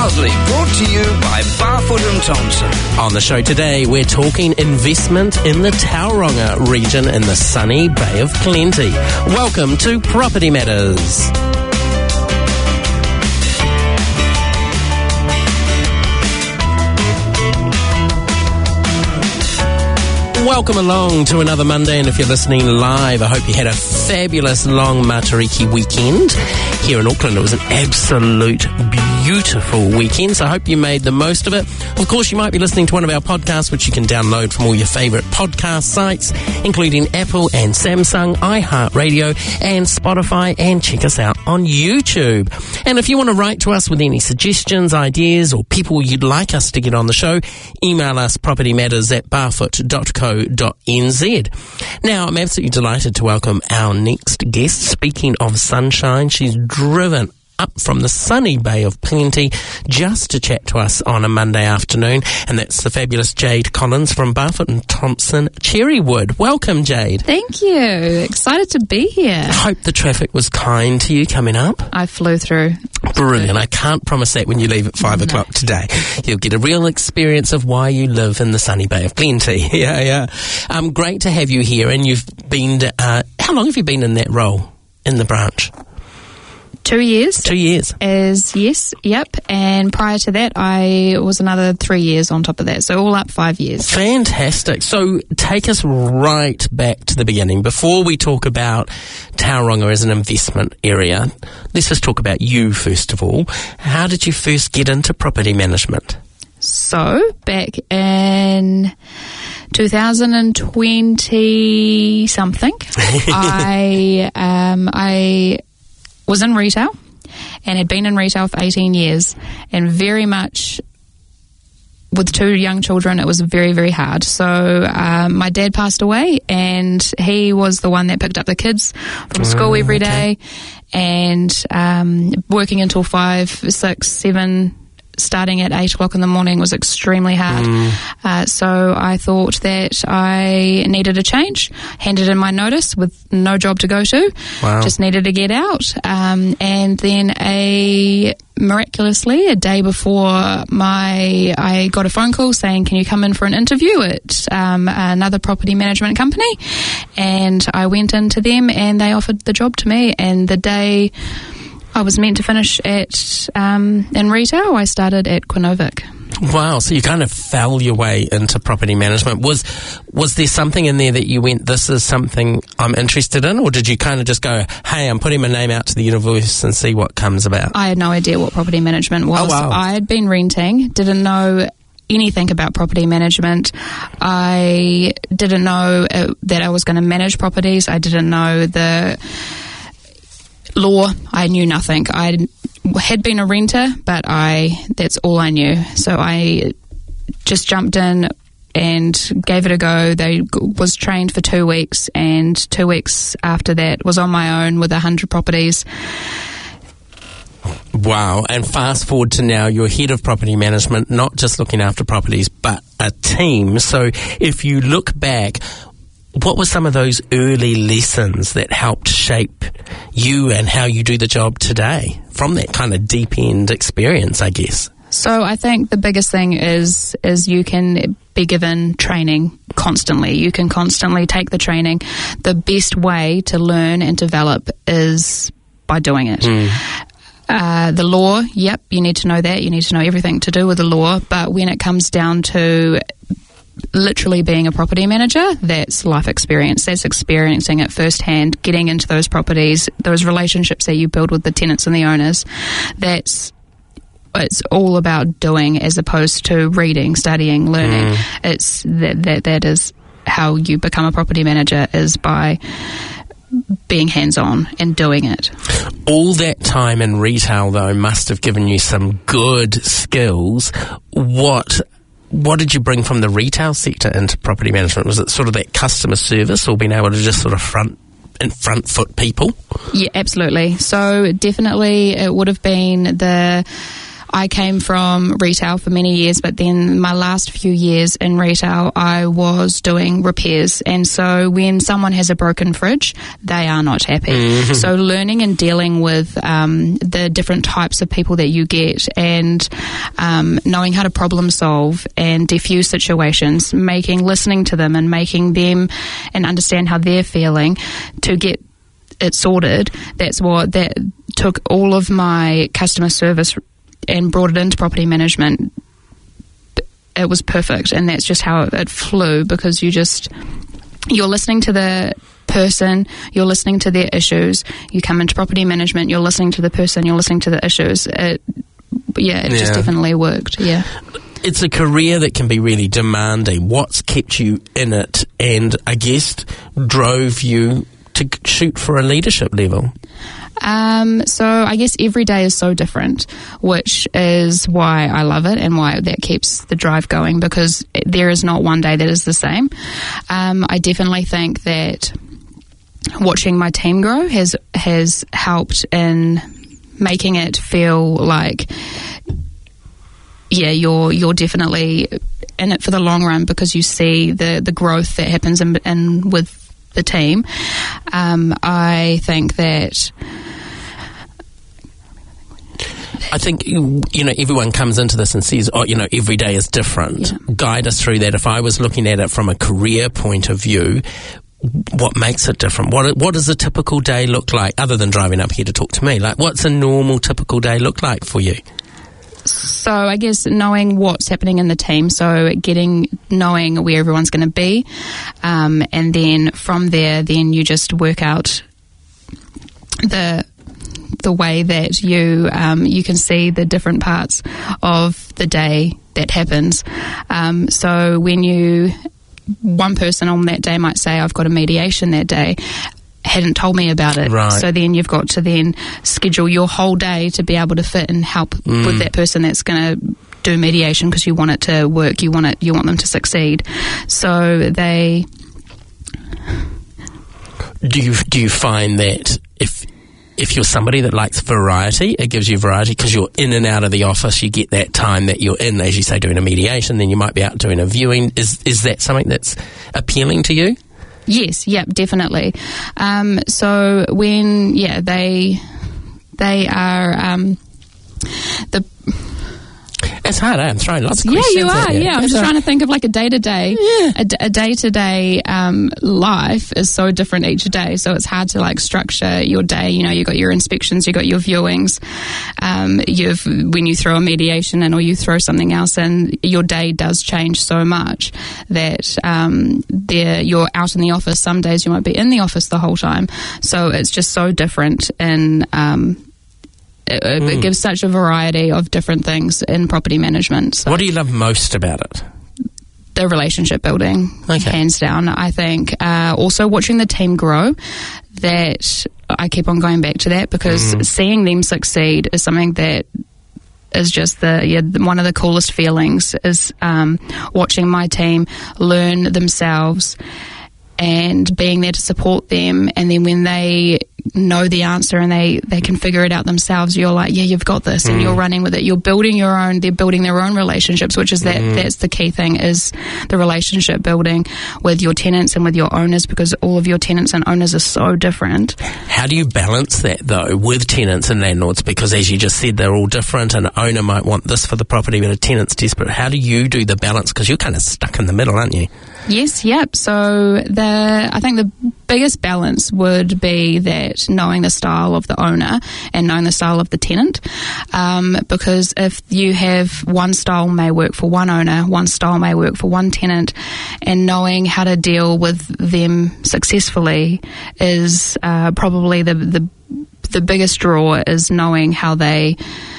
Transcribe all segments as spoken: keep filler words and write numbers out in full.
Proudly brought to you by Barfoot and Thompson. On the show today, we're talking investment in the Tauranga region in the sunny Bay of Plenty. Welcome to Property Matters. Welcome along to another Monday, and if you're listening live, I hope you had a fabulous long Matariki weekend. Here in Auckland, it was an absolute beautiful weekend, so I hope you made the most of it. Of course, you might be listening to one of our podcasts, which you can download from all your favourite podcast sites, including Apple and Samsung, iHeartRadio and Spotify, and check us out on YouTube. And if you want to write to us with any suggestions, ideas, or people you'd like us to get on the show, email us propertymatters at barfoot dot co dot n z. Now, I'm absolutely delighted to welcome our next guest. Speaking of sunshine, she's driven up from the sunny Bay of Plenty just to chat to us on a Monday afternoon, and that's the fabulous Jade Collins from Barfoot and Thompson Cherrywood. Welcome, Jade. Thank you. Excited to be here. Hope the traffic was kind to you coming up. I flew through. Brilliant. I can't promise that when you leave at five no. o'clock today. You'll get a real experience of why you live in the sunny Bay of Plenty. yeah, yeah. Um, great to have you here, and you've been, uh, how long have you been in that role in the branch? Two years. Two years. As yes, yep. And prior to that, I was another three years on top of that. So all up five years. Fantastic. So take us right back to the beginning. Before we talk about Tauranga as an investment area, let's just talk about you first of all. How did you first get into property management? So back in two thousand twenty something, I um, I. was in retail and had been in retail for eighteen years, and very much with two young children, it was very, very hard. So um, my dad passed away, and he was the one that picked up the kids from school mm, every day, okay. and um, working until five, six, seven, starting at eight o'clock in the morning was extremely hard. Mm. Uh, so I thought that I needed a change, handed in my notice with no job to go to, wow. just needed to get out. Um, and then a miraculously, a day before my, I got a phone call saying, can you come in for an interview at um, another property management company? And I went into them and they offered the job to me, and the day I was meant to finish at um, in retail, I started at Quinovic. Wow, so you kind of fell your way into property management. Was was there something in there that you went, this is something I'm interested in? Or did you kind of just go, hey, I'm putting my name out to the universe and see what comes about? I had no idea what property management was. Oh, wow. I had been renting, didn't know anything about property management. I didn't know uh, that I was going to manage properties. I didn't know the law. I knew nothing. I had been a renter, but I that's all I knew. So I just jumped in and gave it a go. They was trained for two weeks, and two weeks after that was on my own with a hundred properties. Wow. And fast forward to now, you're head of property management, not just looking after properties, but a team. So if you look back, what were some of those early lessons that helped shape you and how you do the job today from that kind of deep end experience, I guess? So I think the biggest thing is is you can be given training constantly. You can constantly take the training. The best way to learn and develop is by doing it. Mm. Uh, the law, yep, you need to know that. You need to know everything to do with the law. But when it comes down to literally being a property manager, that's life experience. That's experiencing it firsthand, getting into those properties, those relationships that you build with the tenants and the owners. That's it's all about doing as opposed to reading, studying, learning. Mm. It's that that that is how you become a property manager, is by being hands-on and doing it. All that time in retail, though, must have given you some good skills. What What did you bring from the retail sector into property management? Was it sort of that customer service, or being able to just sort of front and front foot people? Yeah, absolutely. So definitely it would have been the... I came from retail for many years, but then my last few years in retail, I was doing repairs. And so when someone has a broken fridge, they are not happy. Mm-hmm. So learning and dealing with um, the different types of people that you get, and um, knowing how to problem solve and diffuse situations, making, listening to them and making them and understand how they're feeling to get it sorted. That's what that took all of my customer service and brought it into property management. It was perfect, and that's just how it, it flew, because you just you're listening to the person, you're listening to their issues. You come into property management, you're listening to the person, you're listening to the issues. It, yeah, it yeah. just definitely worked. Yeah. It's a career that can be really demanding. What's kept you in it, and I guess drove you to shoot for a leadership level? Um, so I guess every day is so different, which is why I love it and why that keeps the drive going, because there is not one day that is the same. Um, I definitely think that watching my team grow has has helped in making it feel like, yeah, you're you're definitely in it for the long run, because you see the, the growth that happens in, in with the team. Um, I think that I think, you know, everyone comes into this and says, oh, you know, every day is different. Yeah. Guide us through that. If I was looking at it from a career point of view, what makes it different? What what does a typical day look like, other than driving up here to talk to me? Like, what's a normal typical day look like for you? So I guess knowing what's happening in the team, so getting knowing where everyone's going to be, um, and then from there, then you just work out the the way that you um, you can see the different parts of the day that happens. Um, so when you one person on that day might say, I've got a mediation that day, hadn't told me about it. Right. So then you've got to then schedule your whole day to be able to fit and help mm. with that person that's going to do mediation, because you want it to work, you want it, you want them to succeed. So they. Do you do you find that if if you're somebody that likes variety, it gives you variety, because you're in and out of the office, you get that time that you're in, as you say, doing a mediation, then you might be out doing a viewing. Is is that something that's appealing to you? Yes, yep, definitely. Um, so when, yeah, they they are um, the. It's hard, eh? I'm throwing lots of yeah, questions you are. at you. Yeah, I'm It's just a, trying to think of like a day to day. A day to day life is so different each day, so it's hard to like structure your day. You know, you got your inspections, you got your viewings. Um, you've when you throw a mediation in, or you throw something else in, your day does change so much that um, there you're out in the office. Some days you might be in the office the whole time, so it's just so different in. Um, It, mm. it gives such a variety of different things in property management. So what do you love most about it? The relationship building, okay. hands down. I think uh, also watching the team grow, that I keep on going back to that, because mm. seeing them succeed is something that is just the yeah one of the coolest feelings, is um, watching my team learn themselves and being there to support them, and then when they know the answer and they, they can figure it out themselves, you're like, yeah, you've got this, and mm. you're running with it. You're building your own, they're building their own relationships, which is that mm. that's the key thing, is the relationship building with your tenants and with your owners, because all of your tenants and owners are so different. How do you balance that, though, with tenants and landlords? Because as you just said, they're all different. An owner might want this for the property, but a tenant's desperate. How do you do the balance? Because you're kind of stuck in the middle, aren't you? Yes, yep. So the I think the biggest balance would be that knowing the style of the owner and knowing the style of the tenant, um, because if you have one style may work for one owner, one style may work for one tenant, and knowing how to deal with them successfully is uh, probably the, the the biggest draw, is knowing how they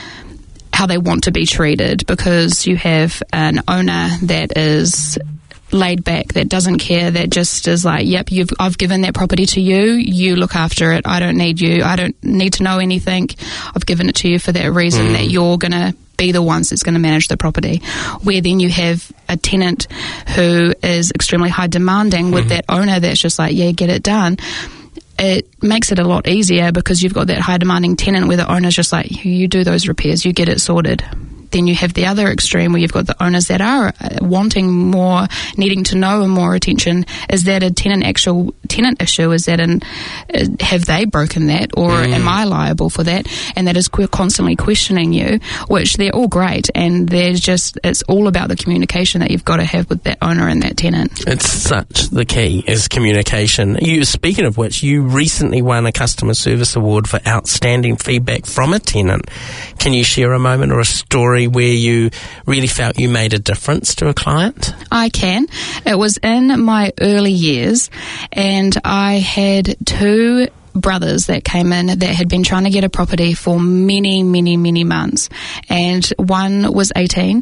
how they want to be treated, because you have an owner that is laid back, that doesn't care, that just is like, yep, you've I've given that property to you, you look after it, I don't need you, I don't need to know anything, I've given it to you for that reason, mm. that you're going to be the ones that's going to manage the property. Where then you have a tenant who is extremely high demanding with mm-hmm. that owner that's just like, yeah, get it done. It makes it a lot easier, because you've got that high demanding tenant where the owner's just like, you do those repairs, you get it sorted. then you have the other extreme where you've got the owners that are wanting more, needing to know and more attention. Is that a tenant actual tenant issue? Is that an uh, have they broken that, or mm. am I liable for that? And that is qu- constantly questioning you, which they're all great, and there's just it's all about the communication that you've got to have with that owner and that tenant. It's such the key is communication. You, speaking of which, you recently won a customer service award for outstanding feedback from a tenant. Can you share a moment or a story where you really felt you made a difference to a client? I can. It was in my early years, and I had two brothers that came in that had been trying to get a property for many, many, many months. And one was eighteen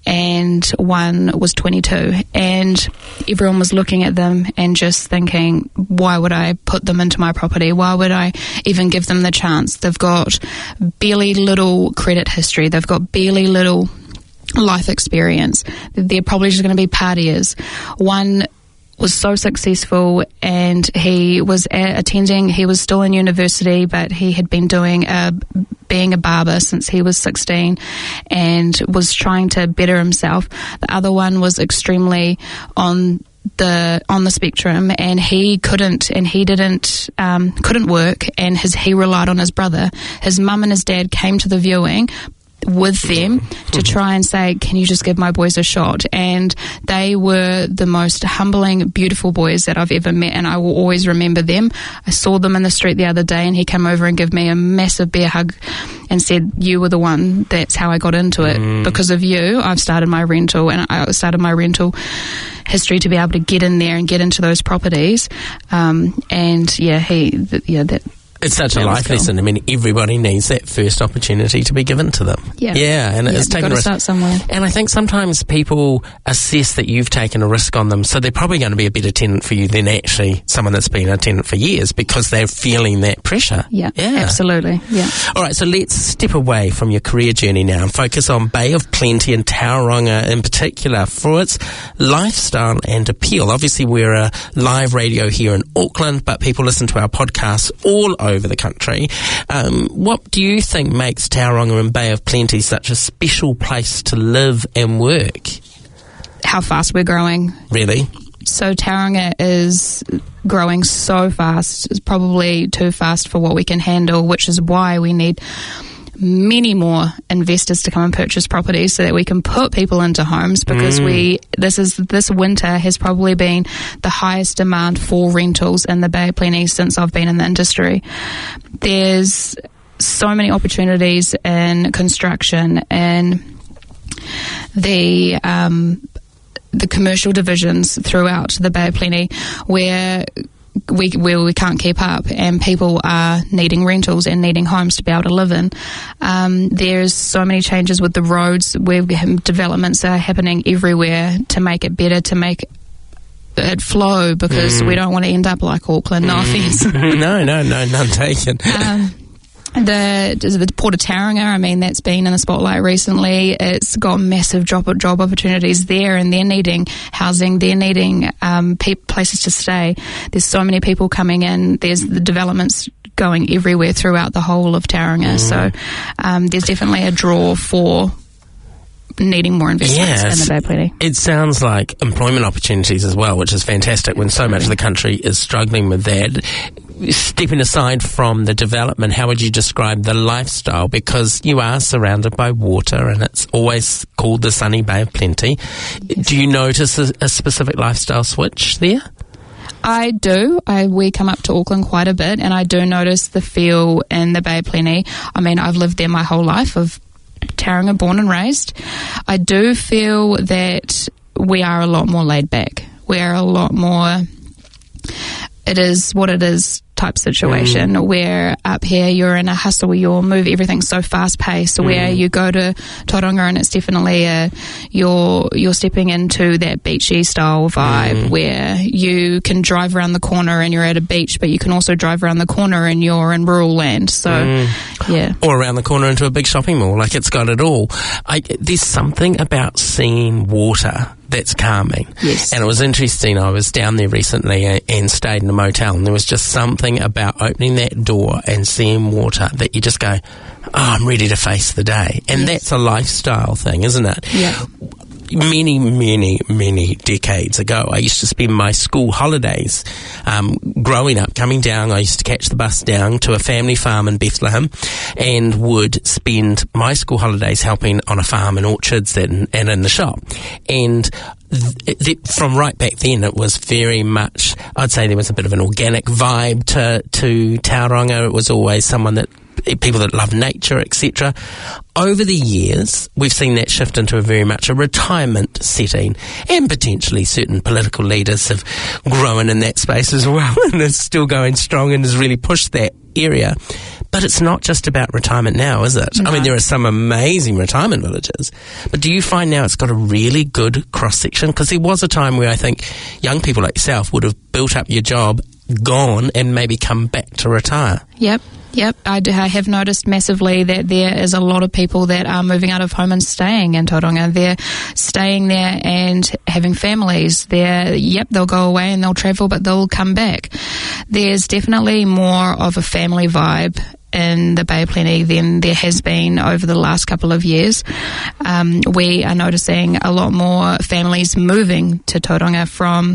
and one was twenty-two. And everyone was looking at them and just thinking, why would I put them into my property? Why would I even give them the chance? They've got barely little credit history. They've got barely little life experience. They're probably just going to be partiers. One was so successful, and he was a- attending, he was still in university, but he had been doing a, being a barber since he was sixteen and was trying to better himself. The other one was extremely on the on the spectrum, and he couldn't and he didn't um, couldn't work, and his he relied on his brother. His mum and his dad came to the viewing with them to try and say, can you just give my boys a shot? And they were the most humbling, beautiful boys that I've ever met, and I will always remember them. I saw them in the street the other day, and he came over and gave me a massive bear hug and said, you were the one, that's how I got into it. Mm. Because of you, I've started my rental, and I started my rental history to be able to get in there and get into those properties. Um, and yeah, he, th- yeah, that, It's such a life cool. lesson. I mean, everybody needs that first opportunity to be given to them. Yeah. Yeah, and yeah, it's taken a risk. Start somewhere. And I think sometimes people assess that you've taken a risk on them, so they're probably going to be a better tenant for you than actually someone that's been a tenant for years, because they're feeling that pressure. Yeah, yeah. absolutely. Yeah. All right, so let's step away from your career journey now and focus on Bay of Plenty and Tauranga in particular for its lifestyle and appeal. Obviously, we're a live radio here in Auckland, but people listen to our podcasts all over over the country. Um, what do you think makes Tauranga and Bay of Plenty such a special place to live and work? How fast we're growing. Really? So Tauranga is growing so fast. It's probably too fast for what we can handle, which is why we need many more investors to come and purchase properties so that we can put people into homes, because mm. we this is this winter has probably been the highest demand for rentals in the Bay of Plenty since I've been in the industry. There's so many opportunities in construction and the um, the commercial divisions throughout the Bay of Plenty where We, where we can't keep up, and people are needing rentals and needing homes to be able to live in. Um, there's so many changes with the roads, where developments are happening everywhere to make it better, to make it flow, because mm. we don't want to end up like Auckland. No mm. offence. no, no, no, none taken. Um, The, the Port of Tauranga, I mean, that's been in the spotlight recently. It's got massive job, job opportunities there, and they're needing housing, they're needing um, pe- places to stay. There's so many people coming in. There's the developments going everywhere throughout the whole of Tauranga. Mm. So um, there's definitely a draw for needing more investments yes. in the Bay of Plenty. It sounds like employment opportunities as well, which is fantastic when so much of the country is struggling with that. Stepping aside from the development, how would you describe the lifestyle? Because you are surrounded by water and it's always called the sunny Bay of Plenty. Yes. Do you notice a, a specific lifestyle switch there? I do. I, we come up to Auckland quite a bit, and I do notice the feel in the Bay of Plenty. I mean, I've lived there my whole life. I've Tauranga, born and raised. I do feel that we are a lot more laid back. We are a lot more, it is what it is type situation, mm. where up here you're in a hustle, you'll move everything so fast paced, mm. where you go to Tauranga and it's definitely a, you're you're stepping into that beachy style vibe, mm. where you can drive around the corner and you're at a beach, but you can also drive around the corner and you're in rural land. So mm. yeah, or around the corner into a big shopping mall. Like, it's got it all. I, there's something about seeing water that's calming. Yes. And it was interesting, I was down there recently and, and stayed in a motel, and there was just something about opening that door and seeing water that you just go, I'm ready to face the day. And yes. that's a lifestyle thing, isn't it? Yeah. Many, many, many decades ago, I used to spend my school holidays um, growing up, coming down. I used to catch the bus down to a family farm in Bethlehem and would spend my school holidays helping on a farm and orchards and, and in the shop. And th- th- from right back then, it was very much, I'd say there was a bit of an organic vibe to, to Tauranga. It was always someone that people that love nature, et cetera. Over the years, we've seen that shift into a very much a retirement setting, and potentially certain political leaders have grown in that space as well, and is still going strong and has really pushed that area. But it's not just about retirement now, is it? No. I mean, there are some amazing retirement villages, but do you find now it's got a really good cross-section? Because there was a time where I think young people like yourself would have built up your job, gone, and maybe come back to retire. Yep. Yep, I, do, I have noticed massively that there is a lot of people that are moving out of home and staying in Tauranga. They're staying there and having families. They're, yep, they'll go away and they'll travel, but they'll come back. There's definitely more of a family vibe in the Bay of Plenty than there has been over the last couple of years. Um, we are noticing a lot more families moving to Tauranga from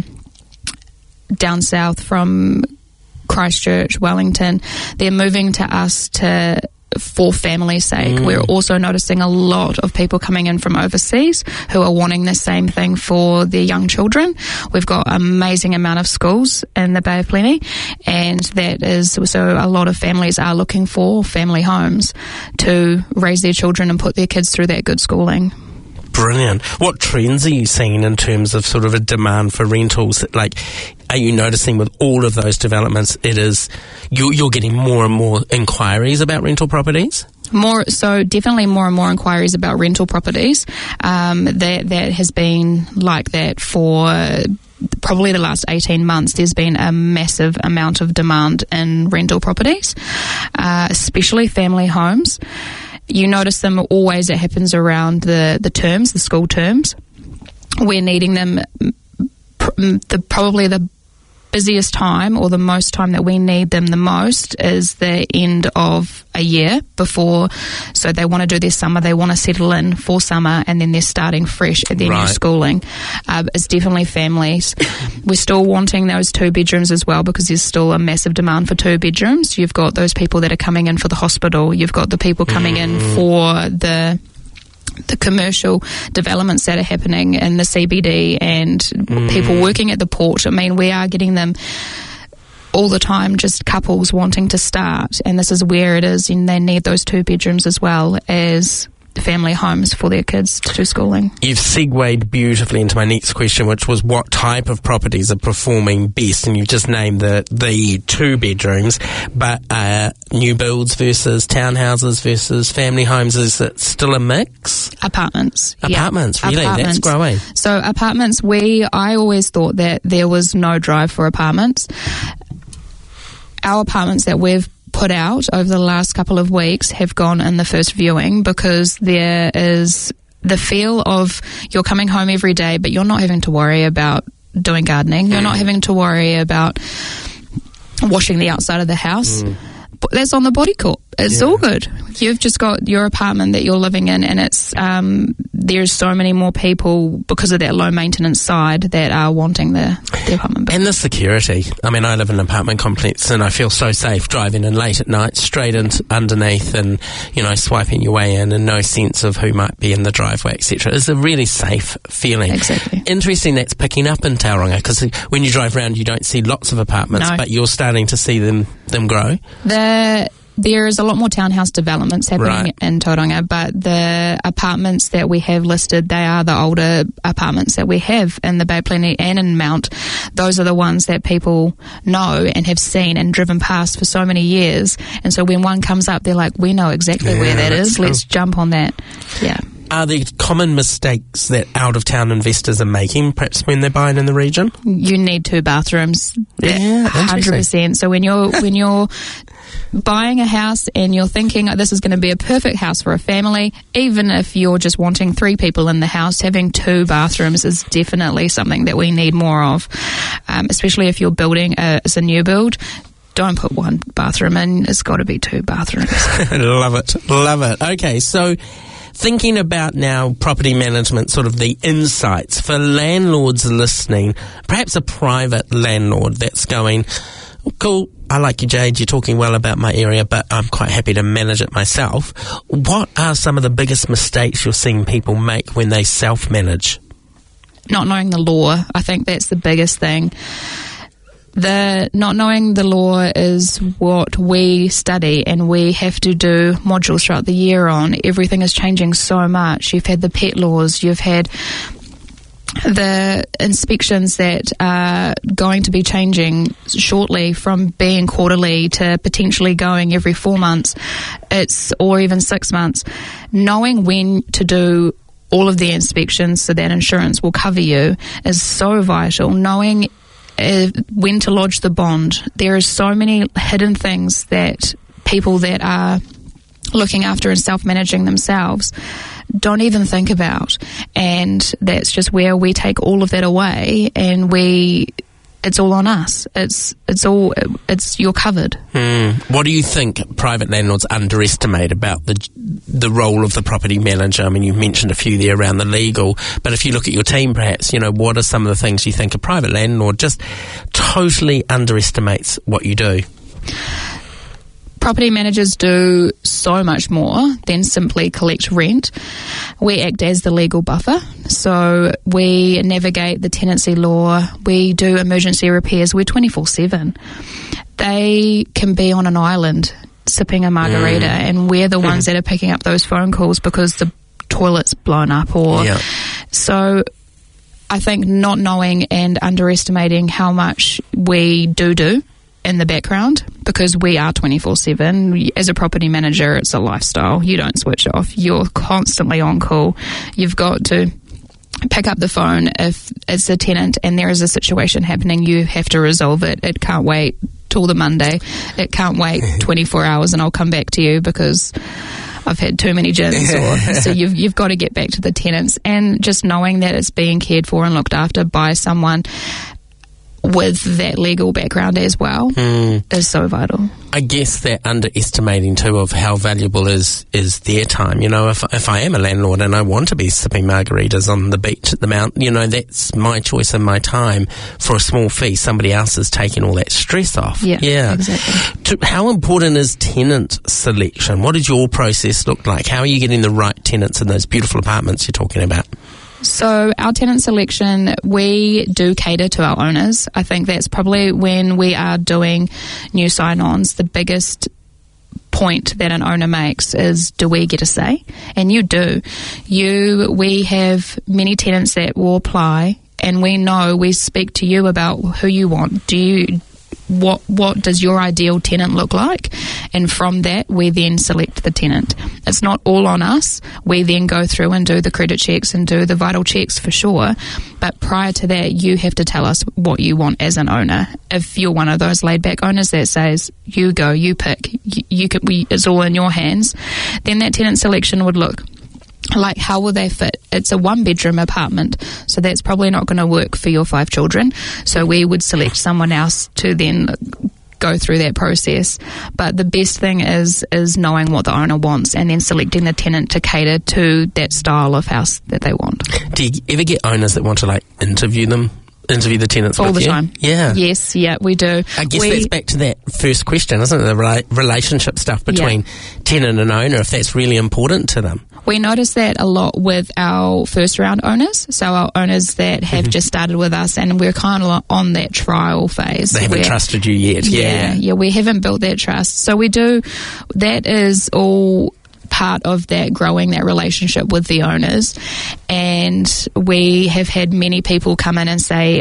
down south, from Christchurch, Wellington. They're moving to us to for family's sake. Mm. We're also noticing a lot of people coming in from overseas who are wanting the same thing for their young children. We've got an amazing amount of schools in the Bay of Plenty, and that is so a lot of families are looking for family homes to raise their children and put their kids through that good schooling. Brilliant. What trends are you seeing in terms of sort of a demand for rentals? Like, are you noticing with all of those developments, it is you're, you're getting more and more inquiries about rental properties? More, so definitely more and more inquiries about rental properties. Um, that that has been like that for probably the last eighteen months. There's been a massive amount of demand in rental properties, uh, especially family homes. You notice them always, it happens around the, the terms, the school terms. We're needing them pr- the probably the busiest time, or the most time that we need them the most, is the end of a year before. So they want to do their summer, they want to settle in for summer, and then they're starting fresh at their right. new schooling. Uh, it's definitely families. We're still wanting those two bedrooms as well, because there's still a massive demand for two bedrooms. You've got those people that are coming in for the hospital. You've got the people coming mm. in for the the commercial developments that are happening in the C B D, and mm. people working at the port. I mean, we are getting them all the time, just couples wanting to start, and this is where it is, and they need those two bedrooms as well as family homes for their kids to do schooling. You've segued beautifully into my next question, which was what type of properties are performing best, and you've just named the the two bedrooms, but uh, new builds versus townhouses versus family homes, is it still a mix? Apartments. Apartments, yeah. really? Apartments. That's growing. So apartments, we, I always thought that there was no drive for apartments. Our apartments that we've put out over the last couple of weeks have gone in the first viewing, because there is the feel of you're coming home every day, but you're not having to worry about doing gardening. You're not having to worry about washing the outside of the house. Mm. That's on the Body Corp. It's yeah. all good. You've just got your apartment that you're living in, and it's um, there's so many more people because of that low maintenance side that are wanting the, the apartment. And the security. I mean, I live in an apartment complex, and I feel so safe driving in late at night, straight in underneath, and you know, swiping your way in, and no sense of who might be in the driveway, et cetera. It's a really safe feeling. Exactly. Interesting that's picking up in Tauranga, because when you drive around, you don't see lots of apartments, no. but you're starting to see them them grow. The There's a lot more townhouse developments happening right. in Tauranga, but the apartments that we have listed, they are the older apartments that we have in the Bay of Plenty and in Mount. Those are the ones that people know and have seen and driven past for so many years. And so when one comes up, they're like, we know exactly yeah, where that is. Let's cool. jump on that. Yeah. Are there common mistakes that out-of-town investors are making, perhaps when they're buying in the region? You need two bathrooms. Yeah, one hundred percent. So when you're when you're buying a house and you're thinking, oh, this is going to be a perfect house for a family, even if you're just wanting three people in the house, having two bathrooms is definitely something that we need more of, um, especially if you're building a, as a new build. don't put one bathroom in, it's got to be two bathrooms. Love it, love it. Okay, so thinking about now property management, sort of the insights for landlords listening, perhaps a private landlord that's going, oh, cool, I like you, Jade, you're talking well about my area, but I'm quite happy to manage it myself. What are some of the biggest mistakes you're seeing people make when they self-manage? Not knowing the law, I think that's the biggest thing. The not knowing the law is what we study, and we have to do modules throughout the year on. Everything is changing so much. You've had the pet laws, you've had the inspections that are going to be changing shortly from being quarterly to potentially going every four months, it's or even six months. Knowing when to do all of the inspections so that insurance will cover you is so vital. Knowing Uh, when to lodge the bond. There are so many hidden things that people that are looking after and self-managing themselves don't even think about, and that's just where we take all of that away, and we it's all on us. It's it's all it's you're covered. Hmm. What do you think private landlords underestimate about the the role of the property manager? I mean, you mentioned a few there around the legal, but if you look at your team, perhaps, you know, what are some of the things you think a private landlord just totally underestimates what you do? Property managers do so much more than simply collect rent. We act as the legal buffer. So we navigate the tenancy law. We do emergency repairs. We're twenty-four seven. They can be on an island sipping a margarita, mm. and we're the ones that are picking up those phone calls because the toilet's blown up. Or yeah. So I think not knowing and underestimating how much we do do in the background, because we are twenty-four seven. As a property manager, it's a lifestyle. You don't switch off. You're constantly on call. You've got to pick up the phone if it's a tenant and there is a situation happening. You have to resolve it. It can't wait till the Monday. It can't wait twenty-four hours and I'll come back to you because I've had too many gins. Or, so you've you've got to get back to the tenants, and just knowing that it's being cared for and looked after by someone with that legal background as well mm. is so vital. I guess that underestimating too of how valuable is is their time. You know, if if I am a landlord and I want to be sipping margaritas on the beach at the mountain, you know, that's my choice and my time for a small fee. Somebody else is taking all that stress off. Yeah, yeah. exactly. To, how important is tenant selection? What does your process look like? How are you getting the right tenants in those beautiful apartments you're talking about? So our tenant selection, we do cater to our owners. I think that's probably when we are doing new sign-ons, the biggest point that an owner makes is, do we get a say? And you do. You, we have many tenants that will apply, and we know, we speak to you about who you want. Do you... What what does your ideal tenant look like? And from that, we then select the tenant. It's not all on us. We then go through and do the credit checks and do the vital checks for sure. But prior to that, you have to tell us what you want as an owner. If you're one of those laid-back owners that says, you go, you pick, you, you can, we, it's all in your hands, then that tenant selection would look like, how will they fit? It's a one-bedroom apartment, so that's probably not going to work for your five children. So we would select someone else to then go through that process. But the best thing is is knowing what the owner wants and then selecting the tenant to cater to that style of house that they want. Do you ever get owners that want to, like, interview them? Interview the tenants all with the you? time. Yeah. Yes, yeah, we do. I guess we, that's back to that first question, isn't it? The rela- relationship stuff between yeah. tenant and owner, if that's really important to them. We notice that a lot with our first round owners. So our owners that have mm-hmm. just started with us, and we're kind of on that trial phase. They haven't trusted you yet. Yeah, yeah, yeah, we haven't built that trust. So we do, that is all part of that growing that relationship with the owners. And we have had many people come in and say,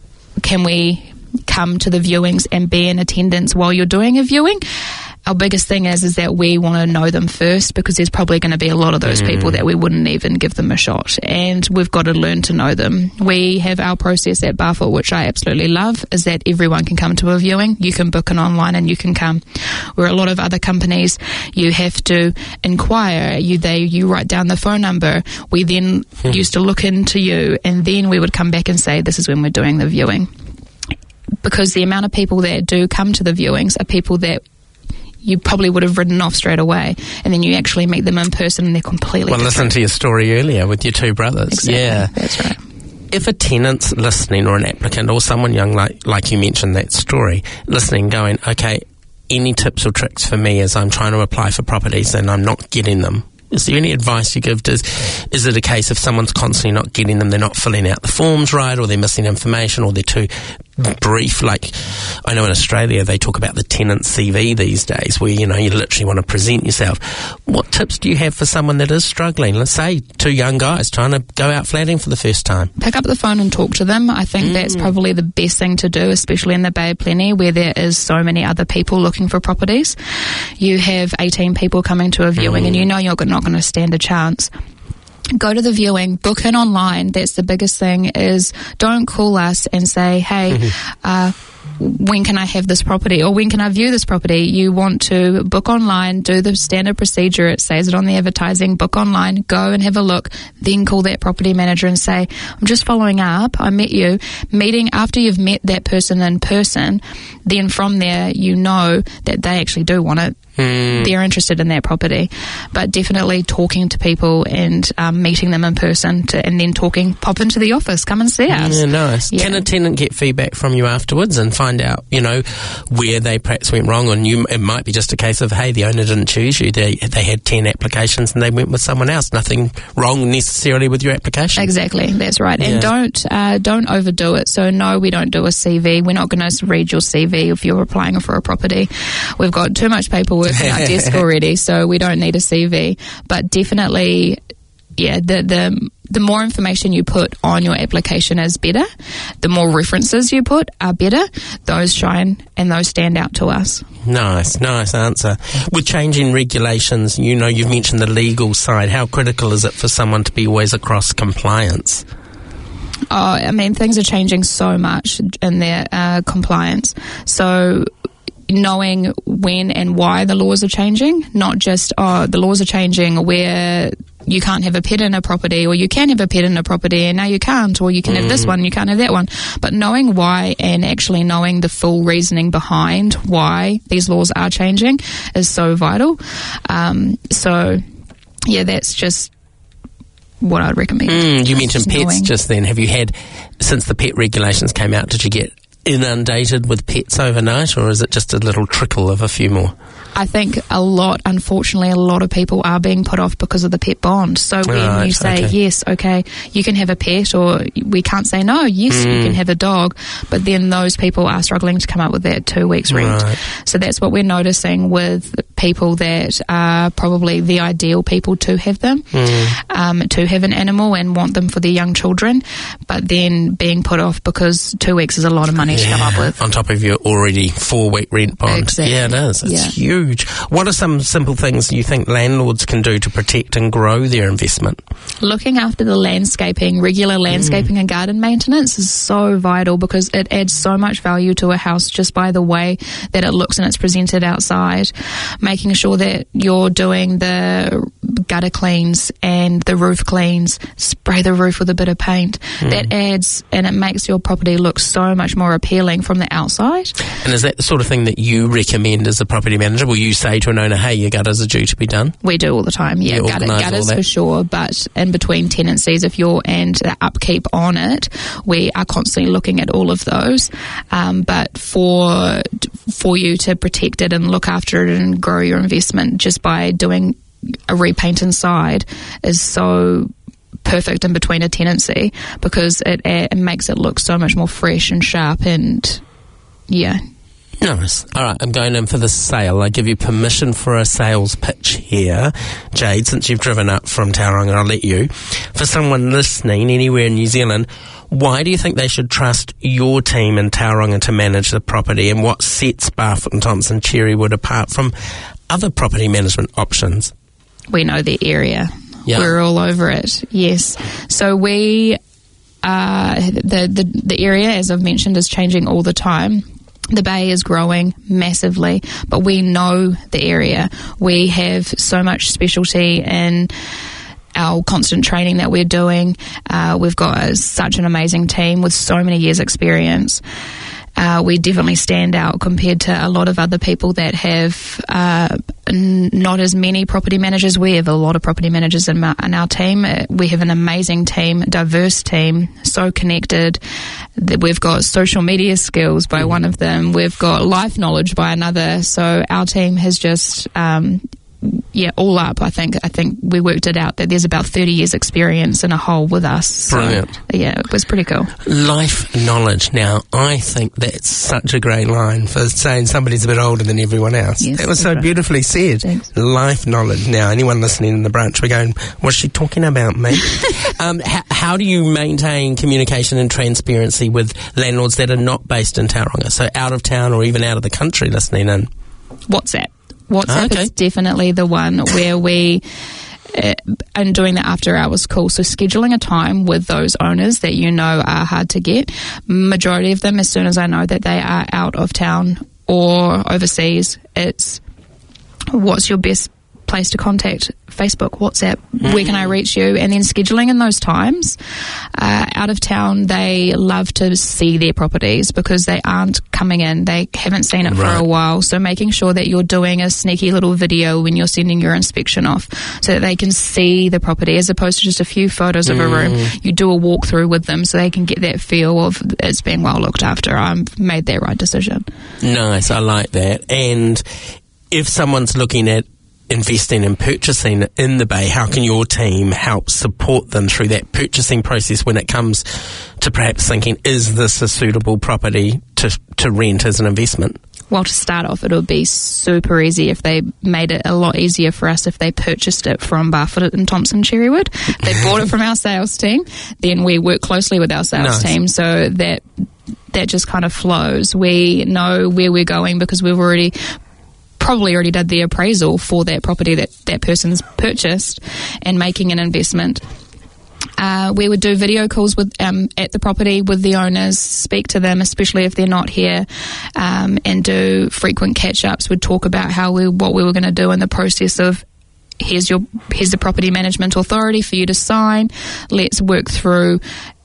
can we come to the viewings and be in attendance while you're doing a viewing? Our biggest thing is is that we want to know them first, because there's probably going to be a lot of those mm. people that we wouldn't even give them a shot, and we've got to learn to know them. We have our process at Barfoot, which I absolutely love, is that everyone can come to a viewing. You can book it online and you can come. Where a lot of other companies, you have to inquire. You they you write down the phone number. We then used to look into you, and then we would come back and say, this is when we're doing the viewing. because the amount of people that do come to the viewings are people that you probably would have written off straight away, and then you actually meet them in person and they're completely well, different. Listen to your story earlier with your two brothers. Exactly. Yeah, that's right. If a tenant's listening, or an applicant, or someone young, like like you mentioned that story, listening, going, okay, any tips or tricks for me as I'm trying to apply for properties and I'm not getting them? Is there any advice you give? Does, is it a case if someone's constantly not getting them, they're not filling out the forms right, or they're missing information, or they're too brief? Like, I know in Australia they talk about the tenant C V these days, where, you know, you literally want to present yourself. What tips do you have for someone that is struggling? Let's say two young guys trying to go out flatting for the first time. Pick up the phone and talk to them. I think mm. that's probably the best thing to do, especially in the Bay of Plenty, where there is so many other people looking for properties. You have eighteen people coming to a viewing mm. and you know you're not going to stand a chance. Go to the viewing, book in online. That's the biggest thing, is don't call us and say, hey, uh, when can I have this property, or when can I view this property? You want to book online, do the standard procedure. It says it on the advertising. Book online, go and have a look, then call that property manager and say, I'm just following up, I met you. Meeting, after you've met that person in person, then from there you know that they actually do want it. Mm. They're interested in that property. But definitely talking to people and um, meeting them in person, to, and then talking, pop into the office, come and see us. Yeah, nice. Yeah. Can a tenant get feedback from you afterwards and find out, you know, where they perhaps went wrong? And you, it might be just a case of, hey, the owner didn't choose you. They they had ten applications and they went with someone else. Nothing wrong necessarily with your application. Exactly, that's right. Yeah. And don't uh, don't overdo it. So no, we don't do a C V. We're not going to read your C V if you're applying for a property. We've got too much paperwork on our desk already, so we don't need a C V. But definitely, yeah, the the the more information you put on your application is better. The more references you put are better. Those shine and those stand out to us. Nice, nice answer. With changing regulations, you know, you've mentioned the legal side. How critical is it for someone to be always across compliance? Oh, I mean, things are changing so much in their uh, compliance. So knowing when and why the laws are changing, not just, oh, the laws are changing where you can't have a pet in a property, or you can have a pet in a property and now you can't, or you can mm. have this one, you can't have that one. But knowing why, and actually knowing the full reasoning behind why these laws are changing, is so vital. Um, so, yeah, that's just what I'd recommend. Mm, you mentioned just pets knowing. just then. Have you had, since the pet regulations came out, did you get inundated with pets overnight, or is it just a little trickle of a few more? I think a lot, unfortunately, a lot of people are being put off because of the pet bond. So when right, you say, okay. yes, okay, you can have a pet, or we can't say no, yes, mm. you can have a dog, but then those people are struggling to come up with that two weeks rent. Right. So that's what we're noticing with people that are probably the ideal people to have them, mm. um, to have an animal and want them for their young children, but then being put off because two weeks is a lot of money yeah, to come up with. On top of your already four-week rent bond. Exactly. Yeah, it is. It's yeah. huge. What are some simple things you think landlords can do to protect and grow their investment? Looking after the landscaping, regular landscaping mm. and garden maintenance is so vital, because it adds so much value to a house just by the way that it looks and it's presented outside. Making sure that you're doing the gutter cleans and the roof cleans, spray the roof with a bit of paint. Mm. That adds, and it makes your property look so much more appealing from the outside. And is that the sort of thing that you recommend as a property manager? Will you say to an owner, hey, your gutters are due to be done? We do all the time, yeah. You Gutter, gutters for sure, but in between tenancies, if you're, and the upkeep on it, we are constantly looking at all of those. Um, but for for you to protect it and look after it and grow your investment just by doing a repaint inside is so perfect in between a tenancy, because it, it makes it look so much more fresh and sharp, and yeah. Nice. All right, I'm going in for the sale. I give you permission for a sales pitch here. Jade, since you've driven up from Tauranga, I'll let you. For someone listening anywhere in New Zealand, why do you think they should trust your team in Tauranga to manage the property, and what sets Barfoot and Thompson Cherrywood apart from other property management options? We know the area. Yeah. We're all over it, yes. So we, uh, the, the, the area, as I've mentioned, is changing all the time. The Bay is growing massively, but we know the area. We have so much specialty in our constant training that we're doing. Uh, we've got a, such an amazing team with so many years' experience. uh, we definitely stand out compared to a lot of other people that have uh, n- not as many property managers. We have a lot of property managers in, ma- in our team. Uh, we have an amazing team, diverse team, so connected. That we've got social media skills by mm. one of them. We've got life knowledge by another. So our team has just... Um, yeah, all up, I think I think we worked it out that there's about thirty years experience in a whole with us. So, brilliant. Yeah, it was pretty cool. Life knowledge. Now, I think that's such a great line for saying somebody's a bit older than everyone else. Yes, that was so right. beautifully said. Thanks. Life knowledge. Now, anyone listening in the branch, we're going, what's she talking about, mate? um, h- how do you maintain communication and transparency with landlords that are not based in Tauranga, so out of town or even out of the country listening in? WhatsApp. WhatsApp okay. is definitely the one where we uh, and doing the after hours call. So scheduling a time with those owners that you know are hard to get. Majority of them, as soon as I know that they are out of town or overseas, it's what's your best place to contact? Facebook, WhatsApp, mm-hmm. where can I reach you? And then scheduling in those times. Uh, out of town, they love to see their properties because they aren't coming in. They haven't seen it right. for a while. So making sure that you're doing a sneaky little video when you're sending your inspection off so that they can see the property as opposed to just a few photos of mm. a room. You do a walkthrough with them so they can get that feel of it's been well looked after. I've made that right decision. Nice, I like that. And if someone's looking at investing and purchasing in the Bay, how can your team help support them through that purchasing process when it comes to perhaps thinking, is this a suitable property to to rent as an investment? Well, to start off, it would be super easy if they made it a lot easier for us if they purchased it from Barfoot and Thompson Cherrywood. They bought it from our sales team. Then we work closely with our sales nice. team so that that just kind of flows. We know where we're going because we've already probably already did the appraisal for that property that that person's purchased and making an investment. Uh, we would do video calls with um, at the property with the owners, speak to them, especially if they're not here, um, and do frequent catch-ups. We'd talk about how we what we were going to do in the process of here's your here's the property management authority for you to sign. Let's work through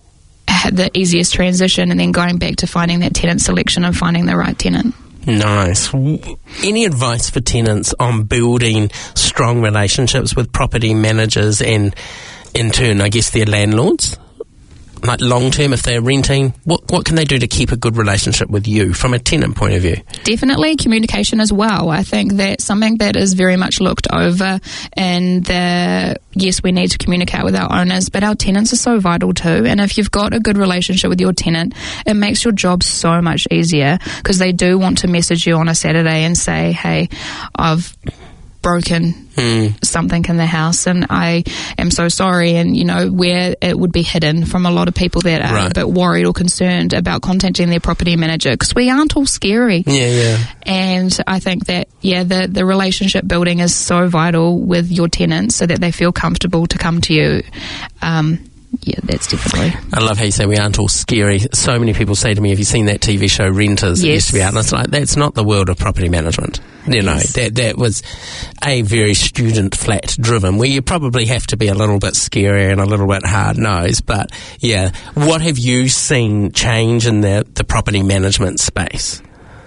the easiest transition and then going back to finding that tenant selection and finding the right tenant. Nice. Any advice for tenants on building strong relationships with property managers and, in turn, I guess, their landlords? Like long-term, if they're renting, what what can they do to keep a good relationship with you from a tenant point of view? Definitely communication as well. I think that's something that is very much looked over, and the, yes, we need to communicate with our owners, but our tenants are so vital too. And if you've got a good relationship with your tenant, it makes your job so much easier because they do want to message you on a Saturday and say, hey, I've broken hmm. something in the house and I am so sorry, and you know where it would be hidden from a lot of people that are right. a bit worried or concerned about contacting their property manager because we aren't all scary. Yeah, yeah. And I think that yeah, the the relationship building is so vital with your tenants so that they feel comfortable to come to you. Um, Yeah, that's definitely. I love how you say we aren't all scary. So many people say to me, have you seen that T V show Renters? Yes. That used to be out. And it's like, that's not the world of property management. You know, yes. that that was a very student flat driven, where you probably have to be a little bit scary and a little bit hard nosed. But yeah, what have you seen change in the, the property management space?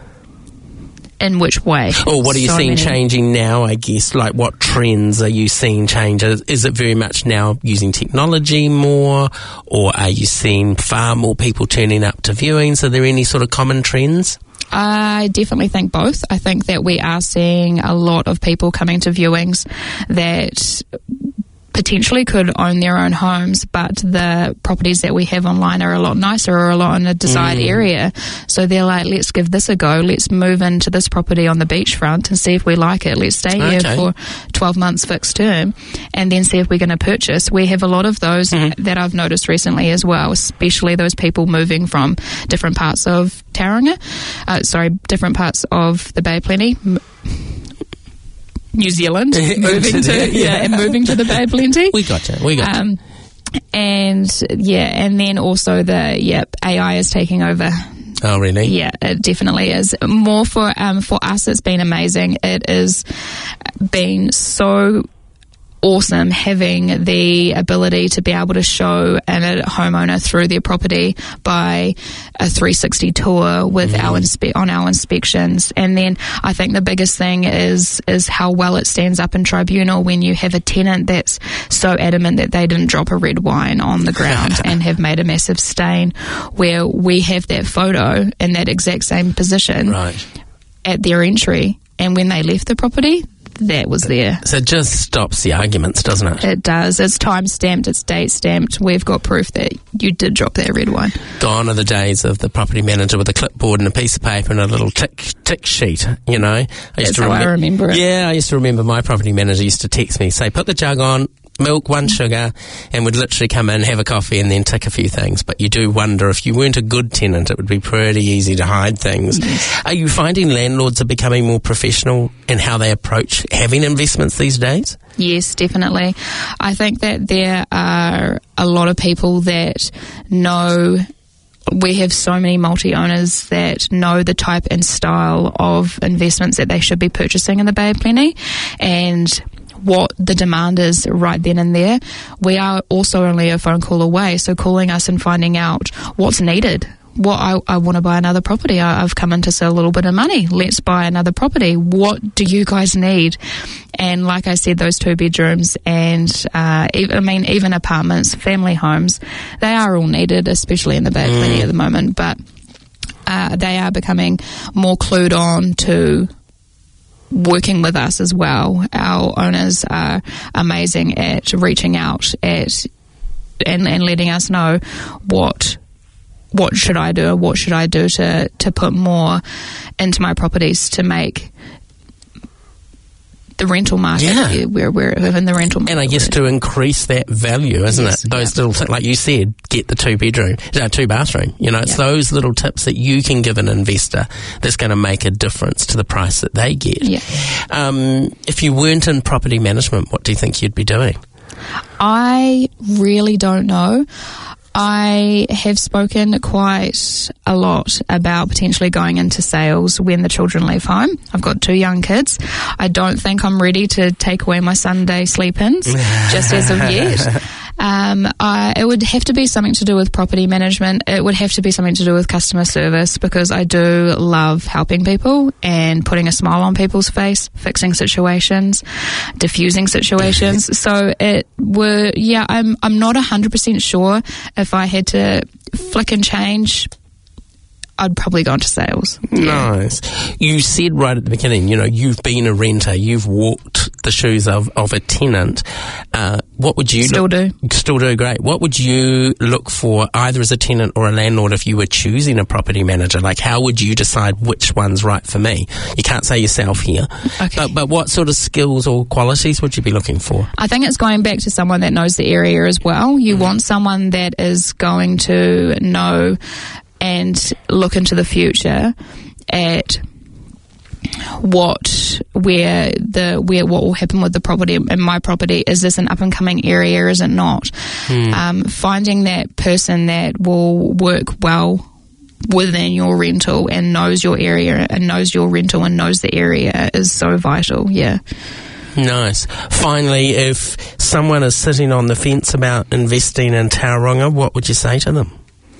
In which way? Or what are you so seeing many. changing now, I guess? Like, what trends are you seeing change? Is, is it very much now using technology more? Or are you seeing far more people turning up to viewings? Are there any sort of common trends? I definitely think both. I think that we are seeing a lot of people coming to viewings that potentially could own their own homes, but the properties that we have online are a lot nicer or a lot in a desired mm. area. So they're like, let's give this a go. Let's move into this property on the beachfront and see if we like it. Let's stay okay. here for twelve months fixed term and then see if we're going to purchase. We have a lot of those mm-hmm. that I've noticed recently as well, especially those people moving from different parts of Tauranga, uh, sorry, different parts of the Bay of Plenty, New Zealand, moving to yeah. yeah, and moving to the Bay of Plenty. We got you. We got um, you. And yeah, and then also the yeah A I is taking over. Oh, really? Yeah, it definitely is. More for um for us, it's been amazing. It has been so awesome having the ability to be able to show a homeowner through their property by a three sixty tour with mm. our inspe- on our inspections. And then I think the biggest thing is is how well it stands up in tribunal when you have a tenant that's so adamant that they didn't drop a red wine on the ground and have made a massive stain, where we have that photo in that exact same position right. at their entry, and when they left the property, that was there. So it just stops the arguments, doesn't it? It does. It's time stamped, it's date stamped. We've got proof that you did drop that red wine. Gone are the days of the property manager with a clipboard and a piece of paper and a little tick tick sheet, you know. I That's used to how rem- I remember it. Yeah, I used to remember my property manager used to text me, say, put the jug on, milk, one sugar, and would literally come in, have a coffee, and then tick a few things. But you do wonder, if you weren't a good tenant, it would be pretty easy to hide things. Yes. Are you finding landlords are becoming more professional in how they approach having investments these days? Yes, definitely. I think that there are a lot of people that know. We have so many multi-owners that know the type and style of investments that they should be purchasing in the Bay of Plenty, and what the demand is right then and there. We are also only a phone call away, so calling us and finding out what's needed. What I, I want to buy another property. I, I've come in to sell a little bit of money. Let's buy another property. What do you guys need? And like I said, those two bedrooms and uh, I mean even apartments, family homes, they are all needed, especially in the Bay of Plenty mm. at the moment. But uh, they are becoming more clued on to working with us as well. Our owners are amazing at reaching out at and, and letting us know what what should I do, or what should I do to, to put more into my properties to make the rental market, yeah. we're, we're in the rental market. And I guess to increase that value, isn't yes, it? Those yeah. little things, like you said, get the two bedroom, no, two bathroom. You know, it's yeah. those little tips that you can give an investor that's going to make a difference to the price that they get. Yeah. Um, if you weren't in property management, what do you think you'd be doing? I really don't know. I have spoken quite a lot about potentially going into sales when the children leave home. I've got two young kids. I don't think I'm ready to take away my Sunday sleep-ins just as of yet. Um, I, it would have to be something to do with property management. It would have to be something to do with customer service, because I do love helping people and putting a smile on people's face, fixing situations, diffusing situations. So it were, yeah, I'm I'm not one hundred percent sure. If I had to flick and change, I'd probably go into sales. Yeah. Nice. You said right at the beginning, you know, you've been a renter, you've walked the shoes of, of a tenant. Uh, what would you still look, do? Still do, great. What would you look for either as a tenant or a landlord if you were choosing a property manager? Like, how would you decide which one's right for me? You can't say yourself here. Okay. But, but what sort of skills or qualities would you be looking for? I think it's going back to someone that knows the area as well. You mm. want someone that is going to know and look into the future at what where the where what will happen with the property. In my property, is this an up and coming area? Is it not? Hmm. Um, finding that person that will work well within your rental and knows your area and knows your rental and knows the area is so vital. Yeah. Nice. Finally, if someone is sitting on the fence about investing in Tauranga, what would you say to them?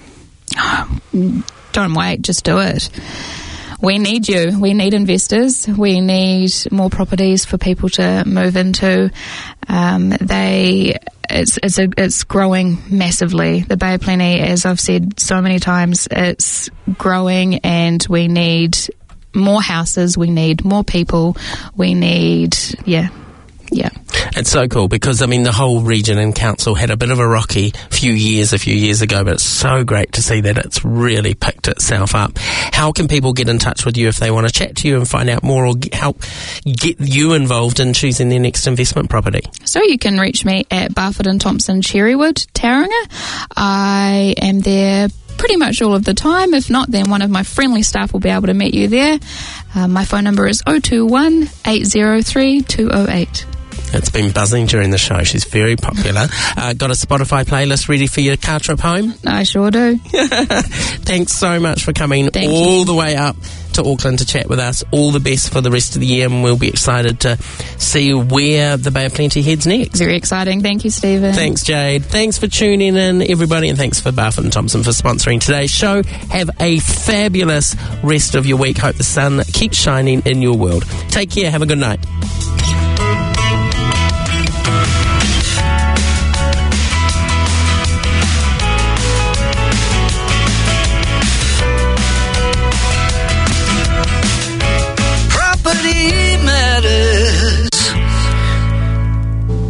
Don't wait, just do it. We need you. We need investors. We need more properties for people to move into. Um, they, it's it's a, it's growing massively. The Bay of Plenty, as I've said so many times, it's growing, and we need more houses. We need more people. We need, yeah. Yeah. It's so cool because, I mean, the whole region and council had a bit of a rocky few years, a few years ago, but it's so great to see that it's really picked itself up. How can people get in touch with you if they want to chat to you and find out more, or get, help get you involved in choosing their next investment property? So you can reach me at Barfoot and Thompson Cherrywood, Tauranga. I am there pretty much all of the time. If not, then one of my friendly staff will be able to meet you there. Uh, my phone number is oh two one, eight oh three, two oh eight. It's been buzzing during the show. She's very popular. Uh, got a Spotify playlist ready for your car trip home? I sure do. Thanks so much for coming Thank all you. the way up to Auckland to chat with us. All the best for the rest of the year, and we'll be excited to see where the Bay of Plenty heads next. Very exciting. Thank you, Stephen. Thanks, Jade. Thanks for tuning in, everybody, and thanks for Barfoot and Thompson for sponsoring today's show. Have a fabulous rest of your week. Hope the sun keeps shining in your world. Take care. Have a good night.